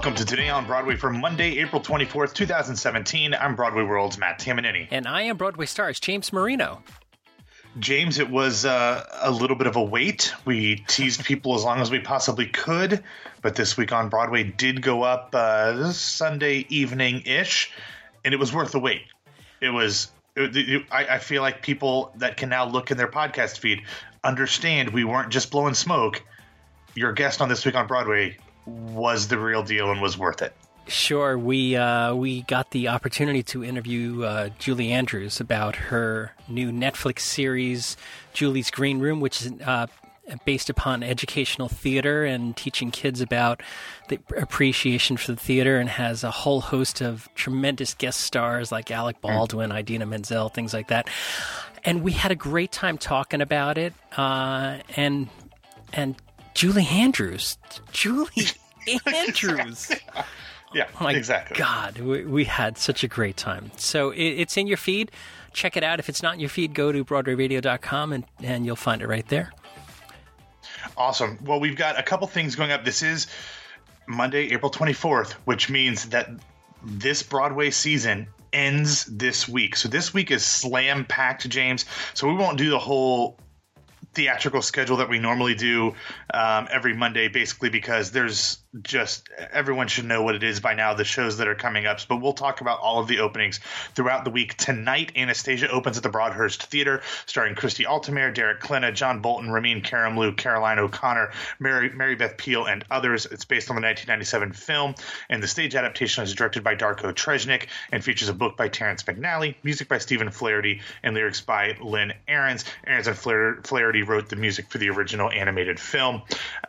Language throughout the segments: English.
Welcome to Today on Broadway for Monday, April 24th, 2017. I'm Broadway World's Matt Tamanini. And I am Broadway Stars James Marino. James, it was a little bit of a wait. We teased people as long as we possibly could, but this week on Broadway did go up Sunday evening-ish, and it was worth the wait. I feel like people that can now look in their podcast feed understand we weren't just blowing smoke. Your guest on This Week on Broadway was the real deal and was worth it. Sure, we got the opportunity to interview Julie Andrews about her new Netflix series, Julie's Green Room, which is based upon educational theater and teaching kids about the appreciation for the theater, and has a whole host of tremendous guest stars like Alec Baldwin, Idina Menzel, things like that. And we had a great time talking about it. And Julie Andrews. Yeah, oh my exactly. God, we had such a great time. So it's in your feed. Check it out. If it's not in your feed, go to BroadwayRadio.com and you'll find it right there. Awesome. Well, we've got a couple things going up. This is Monday, April 24th, which means that this Broadway season ends this week. So this week is slam-packed, James. So we won't do the whole theatrical schedule that we normally do every Monday, basically because there's just everyone should know what it is by now, the shows that are coming up. But we'll talk about all of the openings throughout the week. Tonight, Anastasia opens at the Broadhurst Theater, starring Christy Altomare, Derek Klena, John Bolton, Ramin Karimloo, Caroline O'Connor, Mary Beth Peele, and others. It's based on the 1997 film, and the stage adaptation is directed by Darko Tresnik and features a book by Terrence McNally, music by Stephen Flaherty, and lyrics by Lynn Ahrens. Ahrens and Flaherty wrote the music for the original animated film.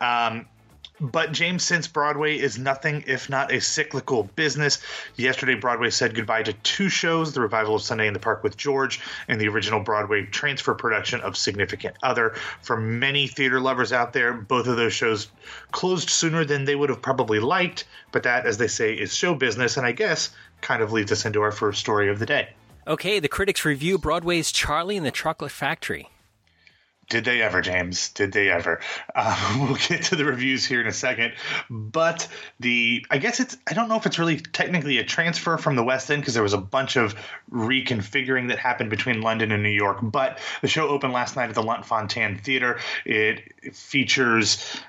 But James, since Broadway is nothing if not a cyclical business, yesterday Broadway said goodbye to two shows, the revival of Sunday in the Park with George and the original Broadway transfer production of Significant Other. For many theater lovers out there, both of those shows closed sooner than they would have probably liked, but that, as they say, is show business, and I guess kind of leads us into our first story of the day. Okay, the critics review Broadway's Charlie and the Chocolate Factory. Did they ever, James? Did they ever? We'll get to the reviews here in a second. But I don't know if it's really technically a transfer from the West End because there was a bunch of reconfiguring that happened between London and New York. But the show opened last night at the Lunt-Fontanne Theater. It features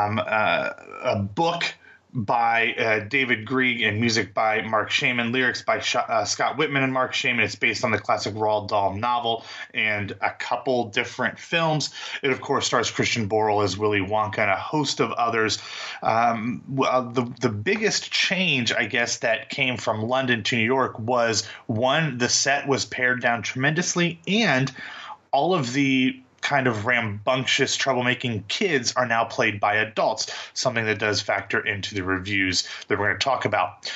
a book by David Grieg and music by Mark Shaman, lyrics by Scott Whitman and Mark Shaman. It's based on the classic Roald Dahl novel and a couple different films. It, of course, stars Christian Borle as Willy Wonka and a host of others. The biggest change, I guess, that came from London to New York was, one, the set was pared down tremendously, and all of the kind of rambunctious, troublemaking kids are now played by adults, something that does factor into the reviews that we're going to talk about.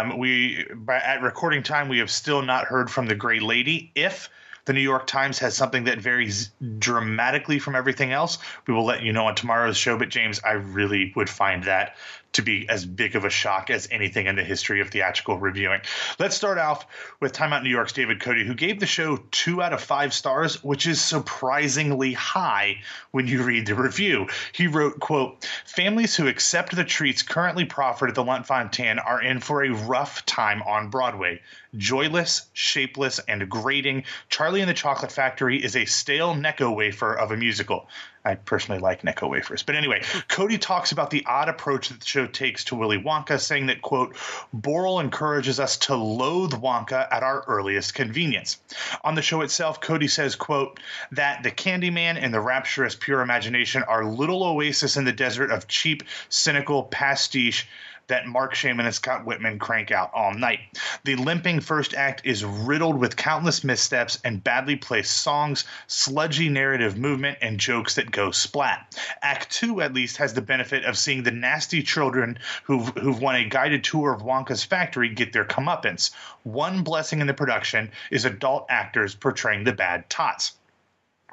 At recording time, we have still not heard from the Gray Lady. If the New York Times has something that varies dramatically from everything else, we will let you know on tomorrow's show. But James, I really would find that to be as big of a shock as anything in the history of theatrical reviewing. Let's start off with Time Out New York's David Cote, who gave the show 2 out of 5 stars, which is surprisingly high when you read the review. He wrote, quote, "Families who accept the treats currently proffered at the Lunt-Fontanne are in for a rough time on Broadway. Joyless, shapeless, and grating, Charlie and the Chocolate Factory is a stale Necco wafer of a musical." I personally like Necco wafers. But anyway, Cote talks about the odd approach that the show takes to Willy Wonka, saying that, quote, "Borle encourages us to loathe Wonka at our earliest convenience." On the show itself, Cote says, quote, that the Candyman and the rapturous pure imagination are little oasis in the desert of cheap, cynical pastiche that Mark Shaman and Scott Whitman crank out all night. The limping first act is riddled with countless missteps and badly placed songs, sludgy narrative movement, and jokes that go splat. Act 2, at least, has the benefit of seeing the nasty children who've won a guided tour of Wonka's factory get their comeuppance. One blessing in the production is adult actors portraying the bad tots.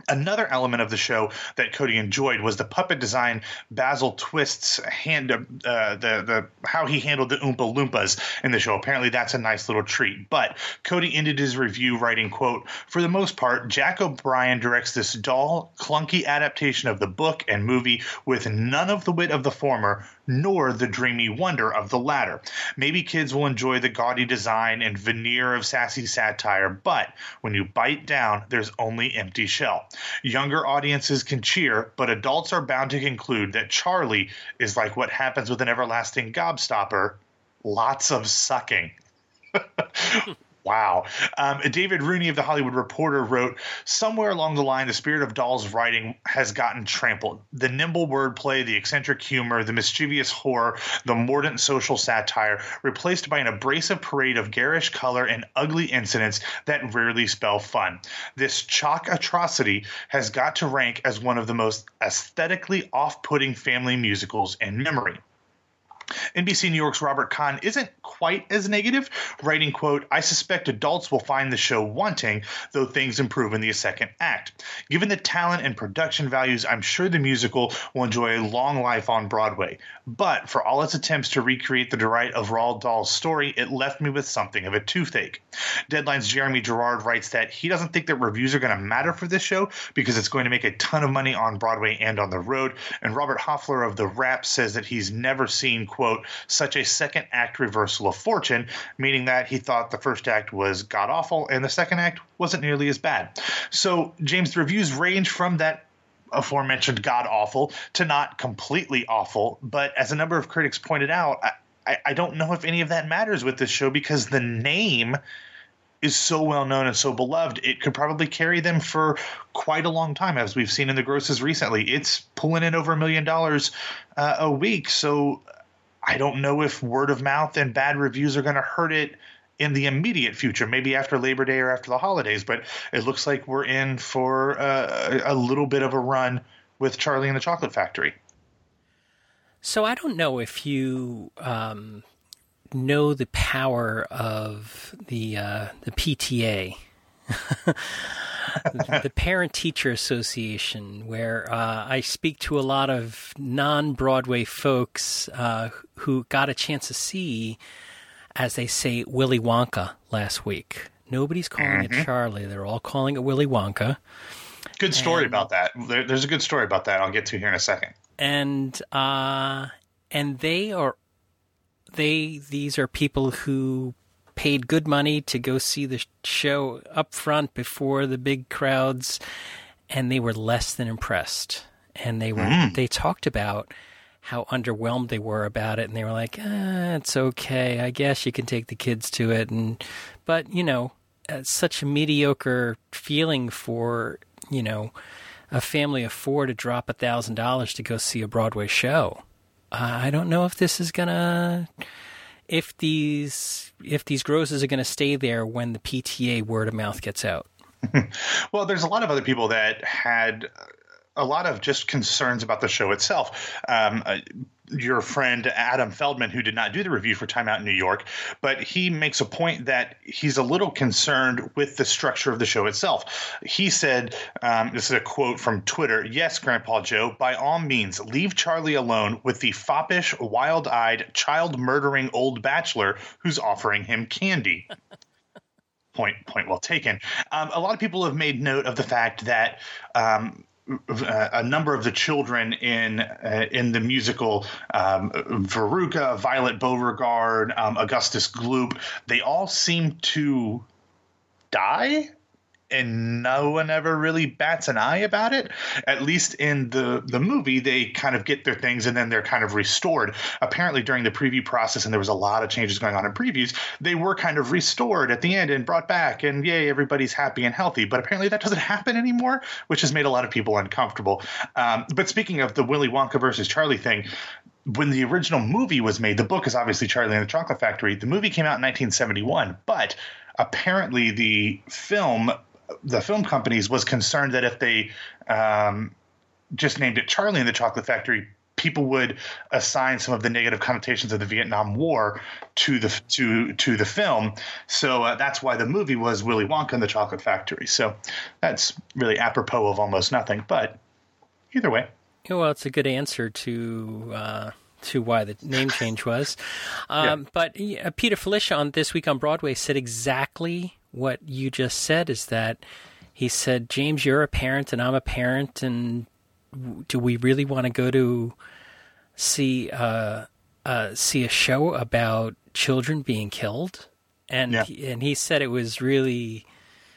Another element of the show that Cody enjoyed was the puppet design. Basil Twist's how he handled the Oompa Loompas in the show. Apparently, that's a nice little treat. But Cody ended his review writing, quote, "For the most part, Jack O'Brien directs this dull, clunky adaptation of the book and movie with none of the wit of the former, nor the dreamy wonder of the latter. Maybe kids will enjoy the gaudy design and veneer of sassy satire, but when you bite down, there's only empty shell. Younger audiences can cheer, but adults are bound to conclude that Charlie is like what happens with an everlasting gobstopper, lots of sucking." Wow. David Rooney of The Hollywood Reporter wrote, "Somewhere along the line, the spirit of Dahl's writing has gotten trampled. The nimble wordplay, the eccentric humor, the mischievous horror, the mordant social satire, replaced by an abrasive parade of garish color and ugly incidents that rarely spell fun. This chalk atrocity has got to rank as one of the most aesthetically off-putting family musicals in memory." NBC New York's Robert Kahn isn't quite as negative, writing, quote, "I suspect adults will find the show wanting, though things improve in the second act. Given the talent and production values, I'm sure the musical will enjoy a long life on Broadway. But for all its attempts to recreate the delight of Roald Dahl's story, it left me with something of a toothache." Deadline's Jeremy Gerard writes that he doesn't think that reviews are going to matter for this show because it's going to make a ton of money on Broadway and on the road. And Robert Hoffler of The Wrap says that he's never seen, quote, "such a second act reversal of fortune," meaning that he thought the first act was god-awful and the second act wasn't nearly as bad. So, James, the reviews range from that aforementioned god-awful to not completely awful, but as a number of critics pointed out, I don't know if any of that matters with this show because the name is so well known and so beloved, it could probably carry them for quite a long time, as we've seen in the grosses recently. It's pulling in over $1 million a week, so I don't know if word of mouth and bad reviews are going to hurt it in the immediate future, maybe after Labor Day or after the holidays, but it looks like we're in for a little bit of a run with Charlie and the Chocolate Factory. So I don't know if you know the power of the PTA, the Parent Teacher Association, where I speak to a lot of non-Broadway folks who got a chance to see, as they say, Willy Wonka last week. Nobody's calling it Charlie. They're all calling it Willy Wonka. Good story about that. There's a good story about that I'll get to here in a second. And these are people who paid good money to go see the show up front before the big crowds, and they were less than impressed. And they talked about how underwhelmed they were about it, and they were like, it's okay. I guess you can take the kids to it. But, it's such a mediocre feeling for, a family of four to drop $1,000 to go see a Broadway show. I don't know if this is gonna, if these grosses are gonna stay there when the PTA word of mouth gets out. Well, there's a lot of other people that had a lot of just concerns about the show itself. Your friend Adam Feldman, who did not do the review for Time Out in New York, but he makes a point that he's a little concerned with the structure of the show itself. He said, this is a quote from Twitter, "Yes, Grandpa Joe, by all means, leave Charlie alone with the foppish, wild-eyed, child-murdering old bachelor who's offering him candy." Point well taken. A lot of people have made note of the fact that a number of the children in the musical, Veruca, Violet Beauregard, Augustus Gloop, they all seem to die, and no one ever really bats an eye about it. At least in the movie, they kind of get their things and then they're kind of restored. Apparently during the preview process, and there was a lot of changes going on in previews, they were kind of restored at the end and brought back, and yay, everybody's happy and healthy. But apparently that doesn't happen anymore, which has made a lot of people uncomfortable. But speaking of the Willy Wonka versus Charlie thing, when the original movie was made, the book is obviously Charlie and the Chocolate Factory. The movie came out in 1971, but apparently the film companies was concerned that if they just named it Charlie and the Chocolate Factory, people would assign some of the negative connotations of the Vietnam War to the film. So that's why the movie was Willy Wonka and the Chocolate Factory. So that's really apropos of almost nothing. But either way. Well, it's a good answer to why the name change was. But Peter Filichia on This Week on Broadway said exactly what you just said, is that he said, James, you're a parent and I'm a parent, and do we really want to go to see a show about children being killed? And he said it was really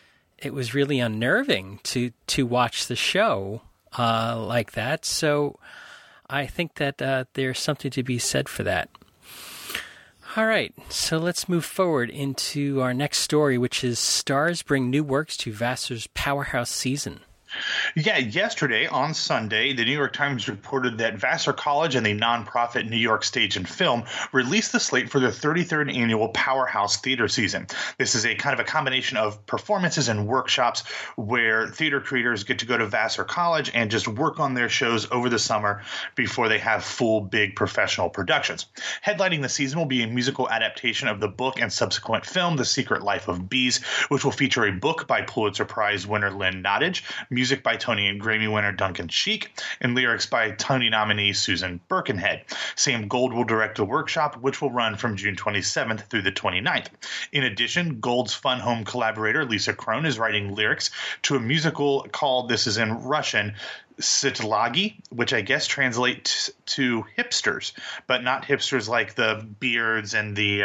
unnerving to watch the show like that. So I think that there's something to be said for that. All right, so let's move forward into our next story, which is Stars Bring New Works to Vassar's Powerhouse Season. Yeah, yesterday on Sunday, the New York Times reported that Vassar College and the nonprofit New York Stage and Film released the slate for their 33rd annual Powerhouse Theater Season. This is a kind of a combination of performances and workshops where theater creators get to go to Vassar College and just work on their shows over the summer before they have full, big professional productions. Headlining the season will be a musical adaptation of the book and subsequent film, The Secret Life of Bees, which will feature a book by Pulitzer Prize winner Lynn Nottage, music by Tony and Grammy winner Duncan Sheik, and lyrics by Tony nominee Susan Birkenhead. Sam Gold will direct the workshop, which will run from June 27th through the 29th. In addition, Gold's Fun Home collaborator Lisa Kron is writing lyrics to a musical called, this is in Russian, Sitlagi, which I guess translates to hipsters, but not hipsters like the beards and the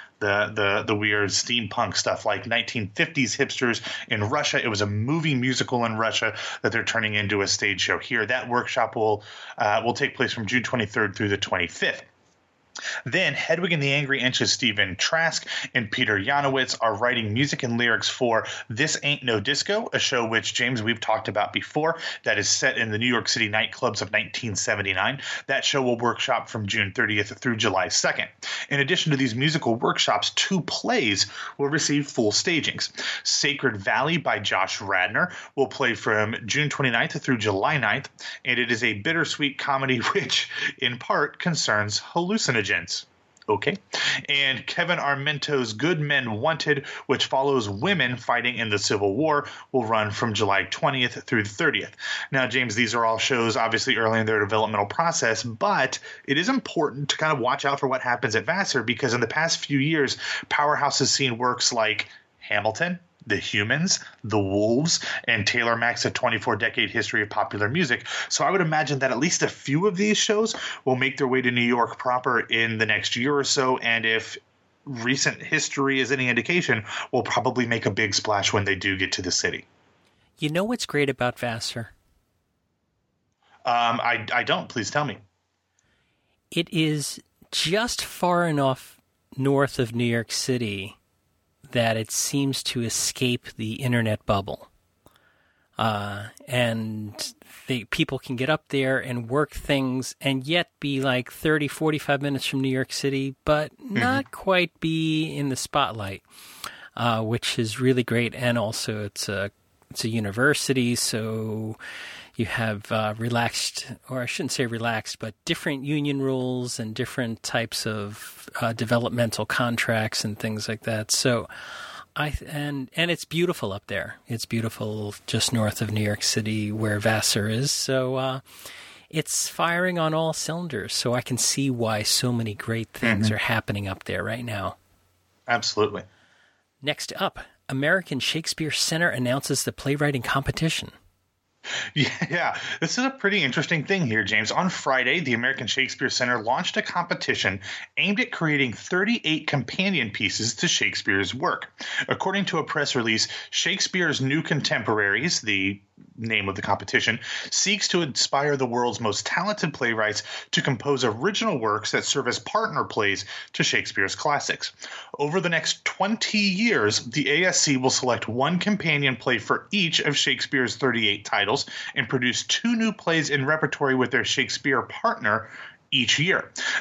weird steampunk stuff like 1950s hipsters in Russia. It was a movie musical in Russia that they're turning into a stage show here. That workshop will take place from June 23rd through the 25th. Then Hedwig and the Angry Inch's Stephen Trask and Peter Yanowitz are writing music and lyrics for This Ain't No Disco, a show which, James, we've talked about before, that is set in the New York City nightclubs of 1979. That show will workshop from June 30th through July 2nd. In addition to these musical workshops, 2 plays will receive full stagings. Sacred Valley by Josh Radnor will play from June 29th through July 9th, and it is a bittersweet comedy which, in part, concerns hallucinogens. Okay. And Kevin Armento's Good Men Wanted, which follows women fighting in the Civil War, will run from July 20th through the 30th. Now, James, these are all shows obviously early in their developmental process, but it is important to kind of watch out for what happens at Vassar, because in the past few years, Powerhouse has seen works like Hamilton, The Humans, The Wolves, and Taylor Mack's A 24-Decade History of Popular Music. So I would imagine that at least a few of these shows will make their way to New York proper in the next year or so, and if recent history is any indication, will probably make a big splash when they do get to the city. You know what's great about Vassar? I don't. Please tell me. It is just far enough north of New York City that it seems to escape the internet bubble. And people can get up there and work things and yet be like 30, 45 minutes from New York City, but not quite be in the spotlight, which is really great. And also it's a university, so you have relaxed, or I shouldn't say relaxed, but different union rules and different types of developmental contracts and things like that. So and it's beautiful up there. It's beautiful just north of New York City where Vassar is. So it's firing on all cylinders. So I can see why so many great things are happening up there right now. Absolutely. Next up, American Shakespeare Center announces the playwriting competition. Yeah, this is a pretty interesting thing here, James. On Friday, the American Shakespeare Center launched a competition aimed at creating 38 companion pieces to Shakespeare's work. According to a press release, Shakespeare's New Contemporaries, the name of the competition, seeks to inspire the world's most talented playwrights to compose original works that serve as partner plays to Shakespeare's classics. Over the next 20 years, the ASC will select one companion play for each of Shakespeare's 38 titles and produce 2 new plays in repertory with their Shakespeare partner each year.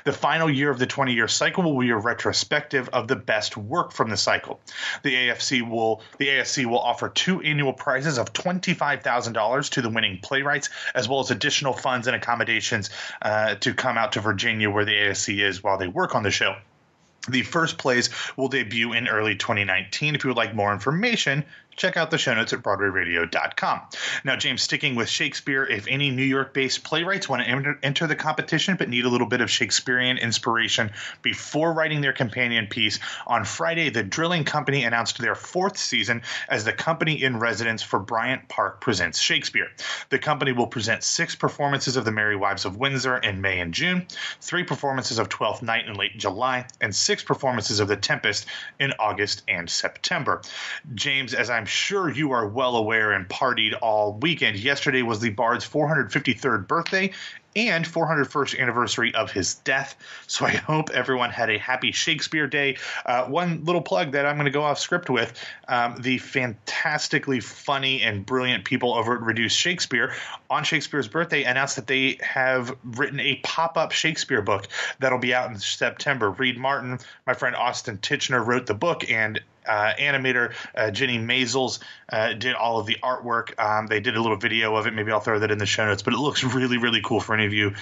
The final year of the 20-year cycle will be a retrospective of the best work from the cycle. The ASC will offer 2 annual prizes of $25,000 to the winning playwrights, as well as additional funds and accommodations to come out to Virginia, where the ASC is, while they work on the show. The first plays will debut in early 2019. If you would like more information, check out the show notes at BroadwayRadio.com. Now, James, sticking with Shakespeare, if any New York-based playwrights want to enter the competition but need a little bit of Shakespearean inspiration before writing their companion piece, on Friday, the Drilling Company announced their 4th season as the company in residence for Bryant Park Presents Shakespeare. The company will present 6 performances of The Merry Wives of Windsor in May and June, 3 performances of Twelfth Night in late July, and 6 performances of The Tempest in August and September. James, as I'm sure you are well aware and partied all weekend, yesterday was the Bard's 453rd birthday and 401st anniversary of his death. So I hope everyone had a happy Shakespeare Day. One little plug that I'm going to go off script with, the fantastically funny and brilliant people over at Reduced Shakespeare on Shakespeare's birthday announced that they have written a pop-up Shakespeare book that'll be out in September. Reed Martin, my friend Austin Titchener, wrote the book, and animator Jenny Maisels did all of the artwork. They did a little video of it. Maybe I'll throw that in the show notes, but it looks really, really cool for any of you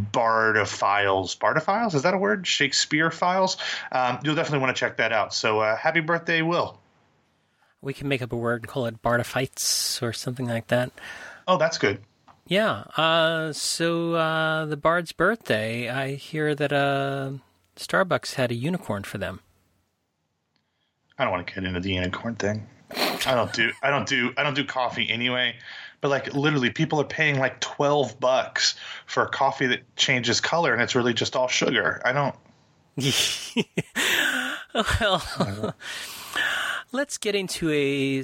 Bardophiles, is that a word? Shakespeare files? You'll definitely want to check that out. So happy birthday, Will. We can make up a word and call it Bardophites or something like that. Oh, that's good. Yeah. So the Bard's birthday, I hear that Starbucks had a unicorn for them. I don't want to get into the unicorn thing. I don't do coffee anyway. But like literally, people are paying like $12 for a coffee that changes color, and it's really just all sugar. I don't. Well, let's get into a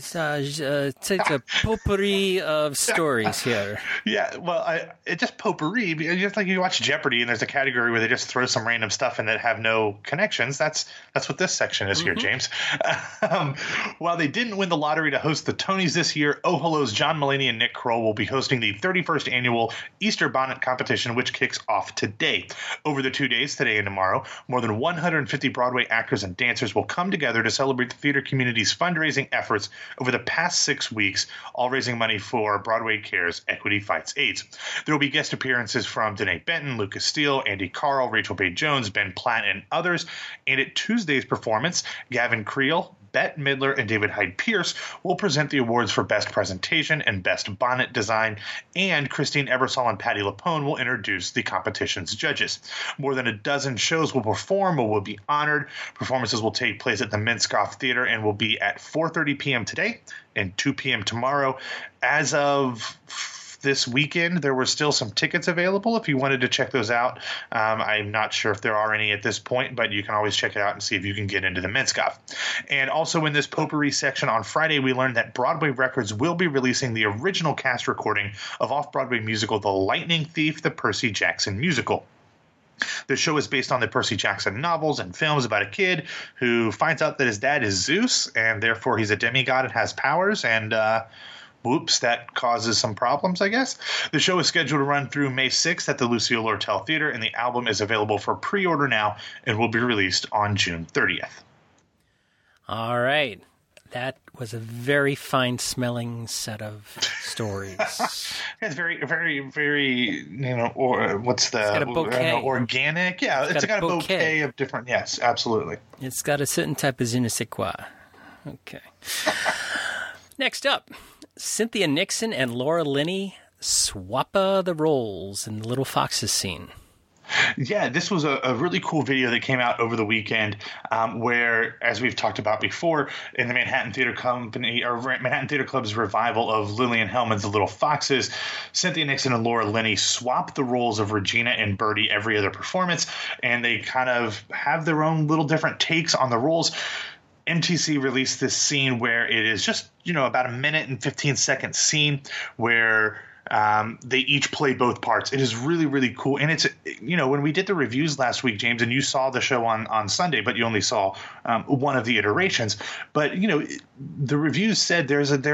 potpourri of stories here. Yeah, well, it's just potpourri. Just like you watch Jeopardy and there's a category where they just throw some random stuff in that have no connections. That's what this section is here, James. While they didn't win the lottery to host the Tonys this year, Oh Hello's John Mulaney and Nick Kroll will be hosting the 31st annual Easter Bonnet Competition, which kicks off today. Over the 2 days, today and tomorrow, more than 150 Broadway actors and dancers will come together to celebrate the theater community's fundraising efforts over the past 6 weeks, all raising money for Broadway Cares Equity Fights AIDS. There will be guest appearances from Danae Benton, Lucas Steele, Andy Carl, Rachel Bay Jones, Ben Platt, and others. And at Tuesday's performance, Gavin Creel, Bette Midler, and David Hyde Pierce will present the awards for Best Presentation and Best Bonnet Design, and Christine Ebersol and Patti LuPone will introduce the competition's judges. More than a dozen shows will perform or will be honored. Performances will take place at the Minskoff Theater and will be at 4:30 p.m. today and 2 p.m. tomorrow. As of this weekend, there were still some tickets available if you wanted to check those out. I'm not sure if there are any at this point, but you can always check it out and see if you can get into the Minskoff. And also in this potpourri section on Friday, we learned that Broadway Records will be releasing the original cast recording of off-Broadway musical The Lightning Thief, the Percy Jackson musical. The show is based on the Percy Jackson novels and films about a kid who finds out that his dad is Zeus, and therefore he's a demigod and has powers, and whoops, that causes some problems, I guess. The show is scheduled to run through May 6th at the Lucille Lortel Theater, and the album is available for pre-order now and will be released on June 30th. All right. That was a very fine-smelling set of stories. It's very, very, very, what's the... It's got a bouquet. Organic. Yeah, it's got a bouquet of different... Yes, absolutely. It's got a certain type of je ne sais quoi. Okay. Next up, Cynthia Nixon and Laura Linney swap the roles in the Little Foxes scene. Yeah, this was a really cool video that came out over the weekend where, as we've talked about before, in the Manhattan Theater Company or Manhattan Theater Club's revival of Lillian Hellman's The Little Foxes, Cynthia Nixon and Laura Linney swap the roles of Regina and Bertie every other performance, and they kind of have their own little different takes on the roles. MTC released this scene where it is just, about a minute and 15-second scene where they each play both parts. It is really, really cool. And it's, when we did the reviews last week, James, and you saw the show on Sunday, but you only saw one of the iterations. But, the reviews said there's a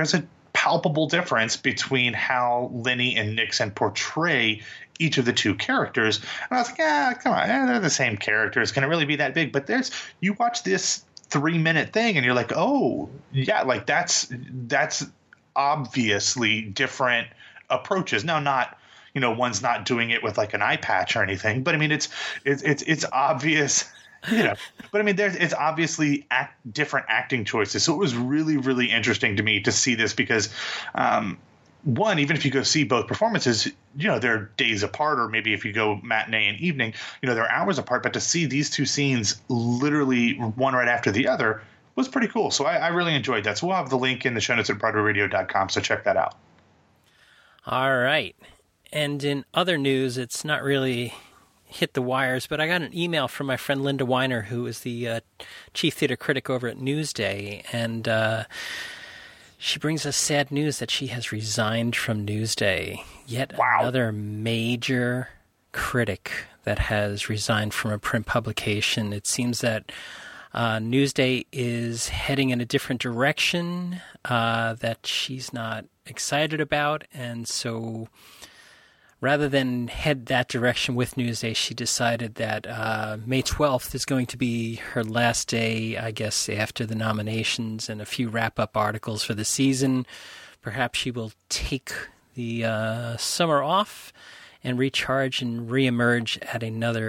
palpable difference between how Linny and Nixon portray each of the two characters. And I was like, yeah, come on, they're the same characters. Can it really be that big? But you watch this 3-minute thing and you're like, oh, yeah, like that's obviously different approaches. Now, not, one's not doing it with like an eye patch or anything, but I mean, it's obvious. But I mean, it's obviously different acting choices. So it was really, really interesting to me to see this because, one, even if you go see both performances, they're days apart, or maybe if you go matinee and evening, they're hours apart. But to see these two scenes literally one right after the other was pretty cool. So I really enjoyed that. So we'll have the link in the show notes at BroadwayRadio.com. So check that out. All right. And in other news, it's not really hit the wires, but I got an email from my friend Linda Weiner, who is the chief theater critic over at Newsday, and she brings us sad news that she has resigned from Newsday. Yet another major critic that has resigned from a print publication. It seems that Newsday is heading in a different direction that she's not excited about, and so rather than head that direction with Newsday, she decided that May 12th is going to be her last day, I guess, after the nominations and a few wrap-up articles for the season. Perhaps she will take the summer off and recharge and reemerge at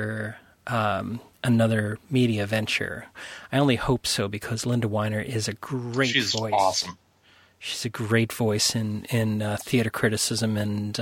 another media venture. I only hope so, because Linda Weiner is a great voice. She's awesome. She's a great voice in theater criticism, and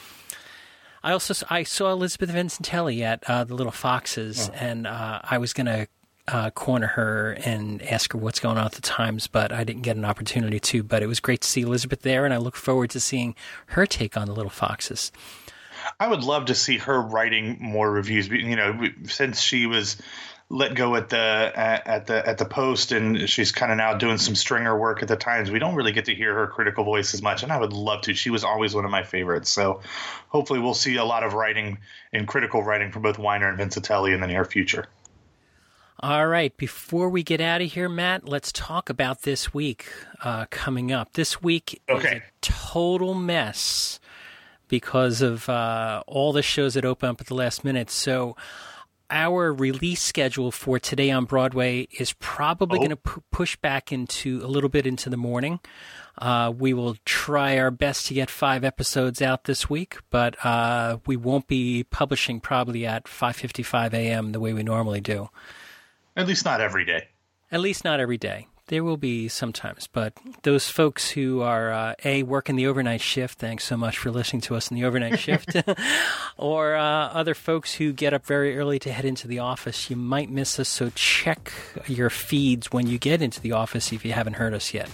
I saw Elizabeth Vincentelli at the Little Foxes, and I was going to corner her and ask her what's going on at the Times, but I didn't get an opportunity to. But it was great to see Elizabeth there, and I look forward to seeing her take on the Little Foxes. I would love to see her writing more reviews. Since she was let go at the Post, and she's kind of now doing some stringer work at the Times, we don't really get to hear her critical voice as much, and I would love to. She was always one of my favorites. So hopefully we'll see a lot of writing and critical writing from both Weiner and Vincentelli in the near future. All right, before we get out of here, Matt, let's talk about this week coming up. This week is a total mess because of all the shows that open up at the last minute. So our release schedule for Today on Broadway is probably going to push back into a little bit into the morning. We will try our best to get 5 episodes out this week, but we won't be publishing probably at 5:55 a.m. the way we normally do. At least not every day. At least not every day. There will be sometimes, but those folks who are, working the overnight shift, thanks so much for listening to us in the overnight shift, or other folks who get up very early to head into the office, you might miss us, so check your feeds when you get into the office if you haven't heard us yet.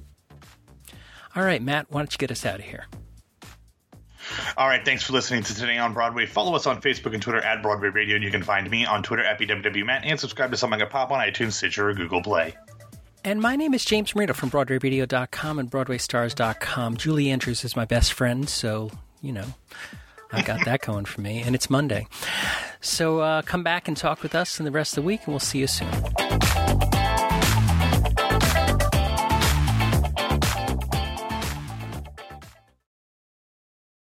All right, Matt, why don't you get us out of here? All right, thanks for listening to Today on Broadway. Follow us on Facebook and Twitter at Broadway Radio, and you can find me on Twitter at BWWMatt, and subscribe to Something Like a Pop on iTunes, Stitcher, or Google Play. And my name is James Marino from BroadwayRadio.com and BroadwayStars.com. Julie Andrews is my best friend, so, I got that going for me. And it's Monday. So come back and talk with us in the rest of the week, and we'll see you soon.